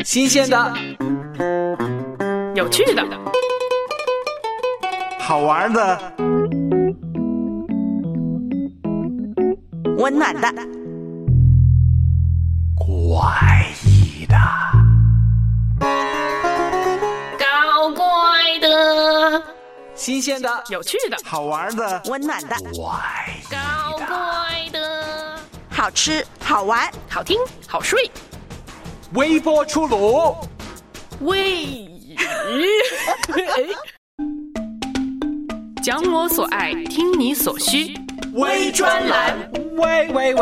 新鲜的， 有趣的， 好玩的， 温暖的， 怪异的， 搞怪的， 新鲜的， 有趣的， 好玩的， 温暖的， 怪异搞的， 怪的， 好吃好玩， 好听好睡， 微波出炉， 讲我所爱，听你所需， 微专栏，喂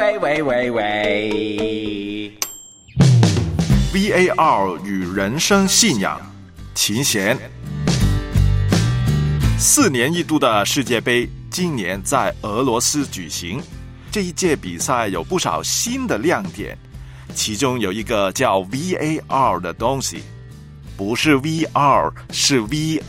VAR 与人生信仰，秦贤。4年一度的世界杯今年在俄罗斯举行，这一届比赛有不少新的亮点，其中有一个叫 VAR 的东西，不是 VR， 是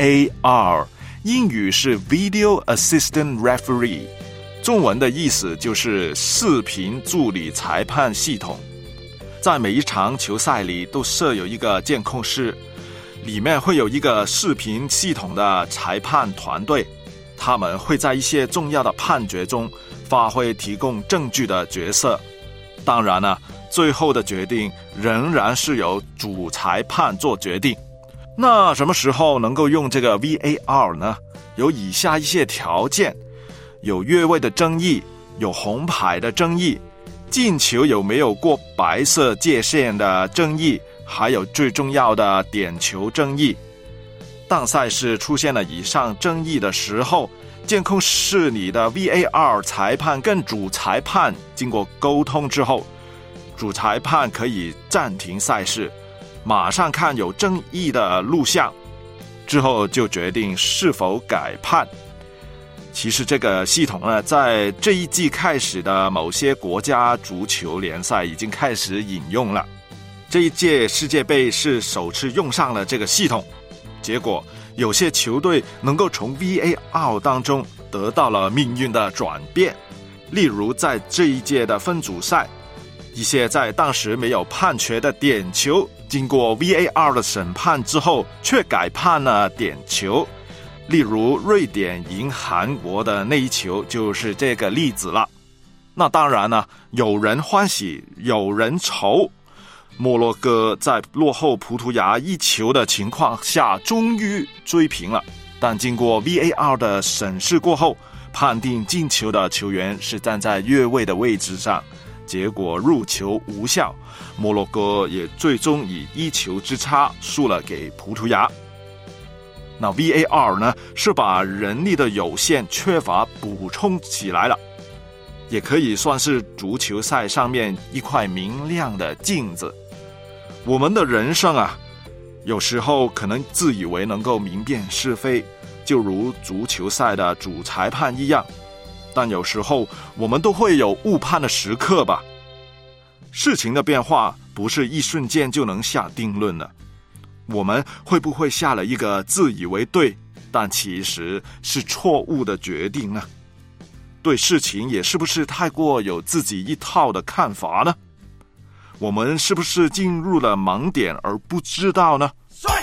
VAR， 英语是 Video Assistant Referee， 中文的意思就是视频助理裁判系统。在每一场球赛里都设有一个监控室，里面会有一个视频系统的裁判团队，他们会在一些重要的判决中发挥提供证据的角色。当然了，最后的决定仍然是由主裁判做决定。那什么时候能够用这个 VAR 呢？有以下一些条件：有越位的争议，有红牌的争议，进球有没有过白色界限的争议，还有最重要的点球争议。当赛事出现了以上争议的时候，监控室里的 VAR 裁判跟主裁判经过沟通之后，主裁判可以暂停赛事，马上看有争议的录像，之后就决定是否改判。其实这个系统呢，在这一季开始的某些国家足球联赛已经开始引用了。这一届世界杯是首次用上了这个系统，结果有些球队能够从 VAR 当中得到了命运的转变。例如在这一届的分组赛，一些在当时没有判决的点球，经过 VAR 的审判之后却改判了点球。例如瑞典赢韩国的那一球就是这个例子了。那当然呢，有人欢喜有人愁，摩洛哥在落后葡萄牙1球的情况下终于追平了，但经过 VAR 的审视过后，判定进球的球员是站在越位的位置上，结果入球无效，摩洛哥也最终以1球之差输了给葡萄牙。那 VAR 呢，是把人力的有限缺乏补充起来了，也可以算是足球赛上面一块明亮的镜子。我们的人生啊，有时候可能自以为能够明辨是非，就如足球赛的主裁判一样，但有时候我们都会有误判的时刻吧。事情的变化不是一瞬间就能下定论的，我们会不会下了一个自以为对，但其实是错误的决定呢？对事情也是不是太过有自己一套的看法呢？我们是不是进入了盲点而不知道呢？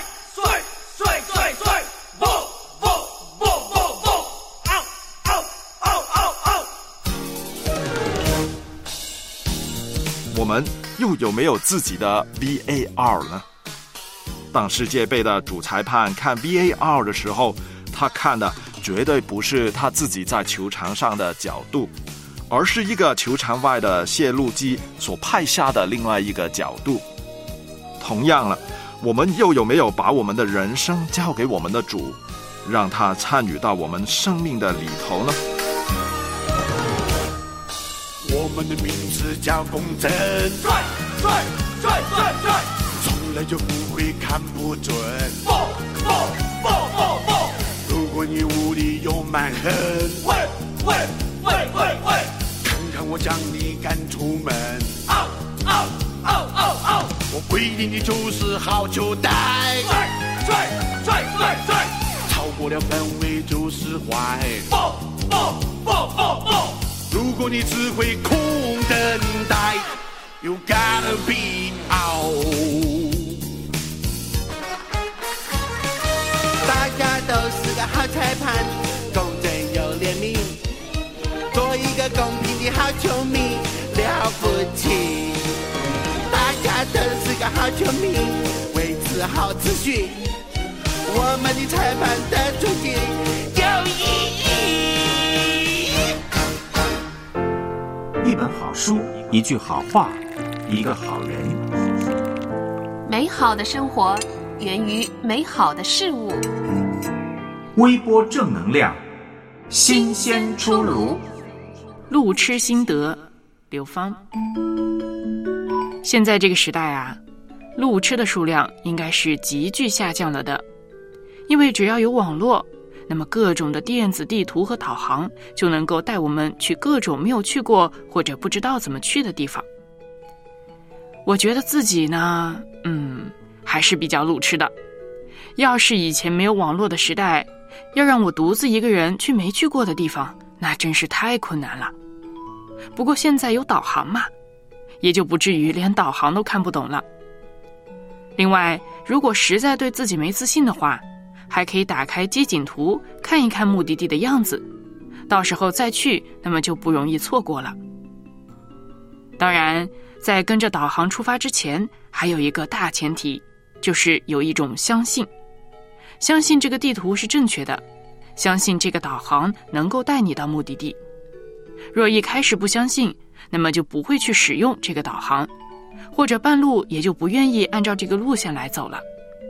我们又有没有自己的 VAR 呢？当世界杯的主裁判看 VAR 的时候，他看的绝对不是他自己在球场上的角度，而是一个球场外的泄录机所拍下的另外一个角度。同样了，我们又有没有把我们的人生交给我们的主，让他参与到我们生命的里头呢？ 我们的名字叫公正，从来就不会看不准。如果你无理又蛮横，看看我将你赶出门。我规定你就是好球带，超过了范围就是坏。如果你只会空等待 You gotta be out。 好球迷了不起，大家都是个好球迷，维持好秩序，我们的裁判的处境有意义。一本好书，一句好话，一个好人。 美好的生活源于美好的事物。 微波正能量，新鲜出炉。 路痴心得，刘芳。现在这个时代啊，路痴的数量应该是急剧下降了的，因为只要有网络，那么各种的电子地图和导航就能够带我们去各种没有去过或者不知道怎么去的地方。我觉得自己呢，还是比较路痴的。要是以前没有网络的时代，要让我独自一个人去没去过的地方，那真是太困难了。不过现在有导航嘛，也就不至于连导航都看不懂了。另外，如果实在对自己没自信的话，还可以打开街景图看一看目的地的样子，到时候再去，那么就不容易错过了。当然，在跟着导航出发之前，还有一个大前提，就是有一种相信这个地图是正确的，相信这个导航能够带你到目的地。若一开始不相信，那么就不会去使用这个导航，或者半路也就不愿意按照这个路线来走了。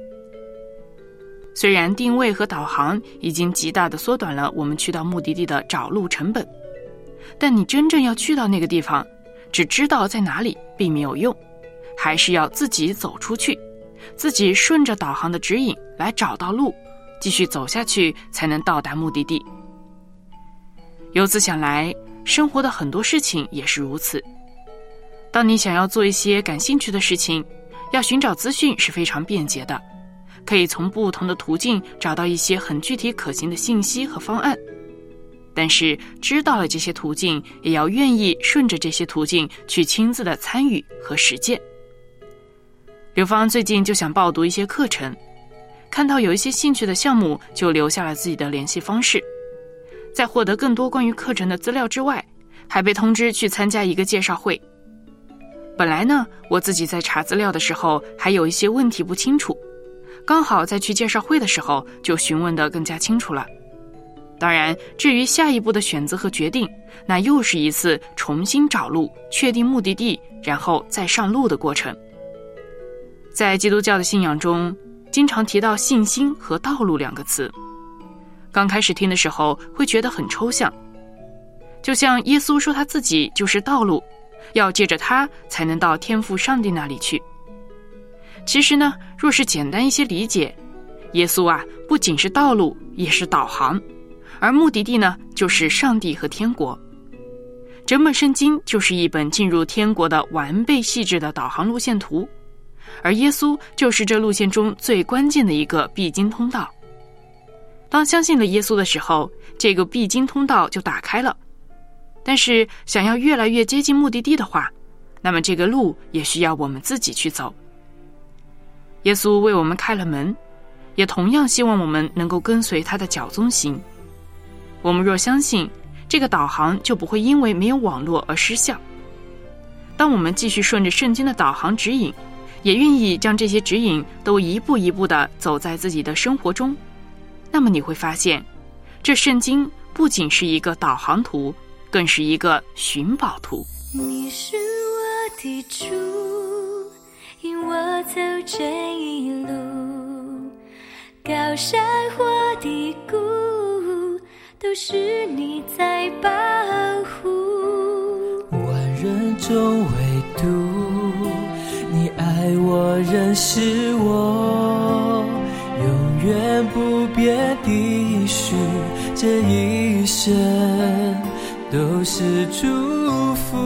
虽然定位和导航已经极大地缩短了我们去到目的地的找路成本，但你真正要去到那个地方，只知道在哪里并没有用，还是要自己走出去，自己顺着导航的指引来找到路，继续走下去才能到达目的地。由此想来，生活的很多事情也是如此。当你想要做一些感兴趣的事情，要寻找资讯是非常便捷的，可以从不同的途径找到一些很具体可行的信息和方案。但是知道了这些途径，也要愿意顺着这些途径去亲自的参与和实践。刘芳最近就想报读一些课程，看到有一些兴趣的项目，就留下了自己的联系方式。在获得更多关于课程的资料之外，还被通知去参加一个介绍会。本来呢，我自己在查资料的时候还有一些问题不清楚，刚好在去介绍会的时候就询问得更加清楚了。当然，至于下一步的选择和决定，那又是一次重新找路、确定目的地，然后再上路的过程。在基督教的信仰中，经常提到信心和道路两个词。刚开始听的时候会觉得很抽象，就像耶稣说他自己就是道路，要借着他才能到天父上帝那里去。其实呢，若是简单一些理解，耶稣啊不仅是道路，也是导航，而目的地呢就是上帝和天国。整本圣经就是一本进入天国的完备细致的导航路线图，而耶稣就是这路线中最关键的一个必经通道。当相信了耶稣的时候，这个必经通道就打开了。但是想要越来越接近目的地的话，那么这个路也需要我们自己去走。耶稣为我们开了门，也同样希望我们能够跟随他的脚踪行。我们若相信，这个导航就不会因为没有网络而失效。当我们继续顺着圣经的导航指引，也愿意将这些指引都一步一步地走在自己的生活中，那么你会发现，这圣经不仅是一个导航图，更是一个寻宝图。 你是我的主，引我走这一路，高山或低谷，都是你在保护。 万人中唯独你爱我，认识我，永远不变的许，这一生都是祝福。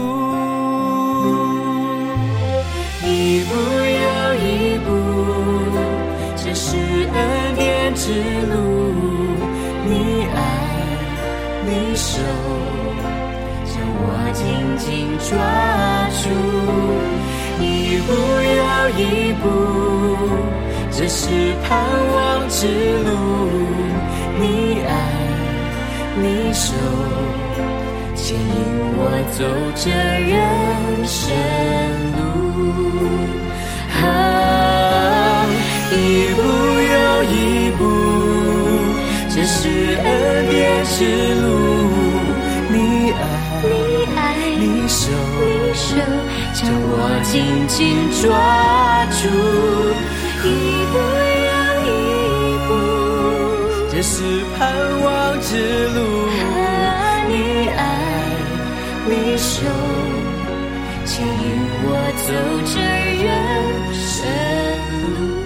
一步又一步，这是恩典之路，你爱你手将我紧紧抓住。一步又一步，这是盼望之路，你爱你手牵引我走这人生路。一步又一步，这是恩典之路。你爱，你手将我紧紧抓住。一步又一步，这是盼望之路。你爱，你手牵引我走这人生路。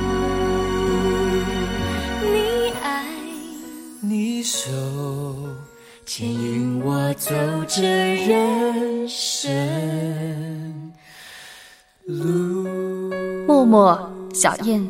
你爱，你手牵引我走这人生路。 默默，小燕。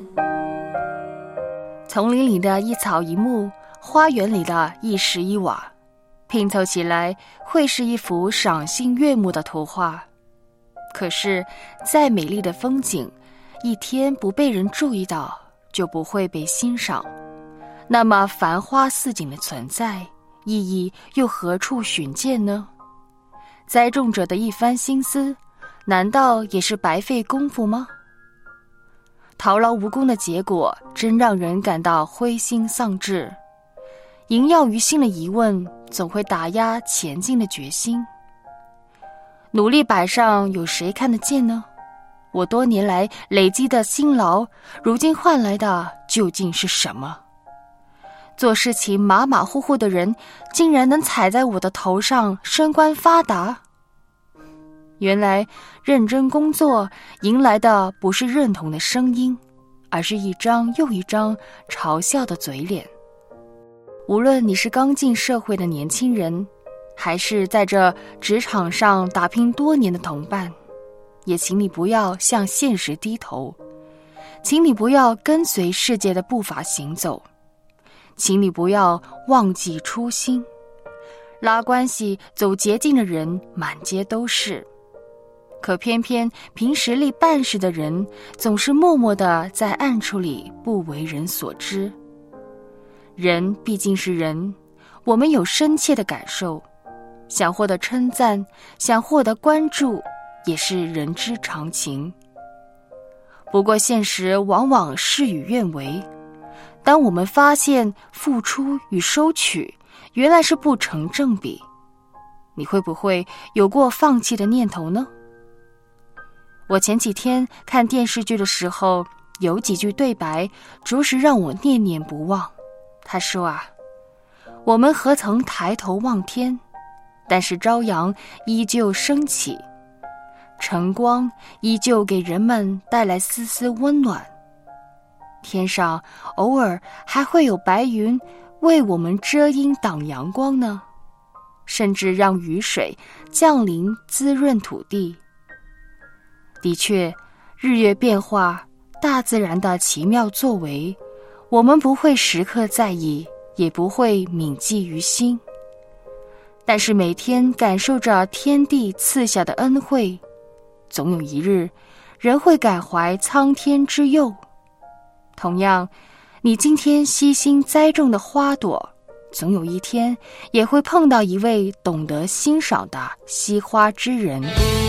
丛林里的一草一木，花园里的一石一瓦，拼凑起来会是一幅赏心悦目的图画。可是再美丽的风景，一天不被人注意到，就不会被欣赏。那么繁花似锦的存在，意义又何处寻见呢？栽种者的一番心思，难道也是白费功夫吗？徒劳无功的结果，真让人感到灰心丧志。萦绕于心的疑问，总会打压前进的决心。努力摆上，有谁看得见呢？我多年来累积的辛劳，如今换来的究竟是什么？做事情马马虎虎的人，竟然能踩在我的头上升官发达。原来认真工作迎来的不是认同的声音，而是一张又一张嘲笑的嘴脸。无论你是刚进社会的年轻人，还是在这职场上打拼多年的同伴，也请你不要向现实低头，请你不要跟随世界的步伐行走，请你不要忘记初心。拉关系走捷径的人满街都是，可偏偏凭实力办事的人，总是默默地在暗处里不为人所知。人毕竟是人，我们有深切的感受，想获得称赞，想获得关注，也是人之常情。不过现实往往事与愿违，当我们发现付出与收取原来是不成正比，你会不会有过放弃的念头呢？我前几天看电视剧的时候，有几句对白着实让我念念不忘。他说啊，我们何曾抬头望天，但是朝阳依旧升起，晨光依旧给人们带来丝丝温暖，天上偶尔还会有白云为我们遮阴挡阳光呢，甚至让雨水降临滋润土地。的确，日月变化，大自然的奇妙作为，我们不会时刻在意，也不会铭记于心。但是每天感受着天地赐下的恩惠，总有一日，人会感怀苍天之佑。同样，你今天悉心栽种的花朵，总有一天也会碰到一位懂得欣赏的惜花之人。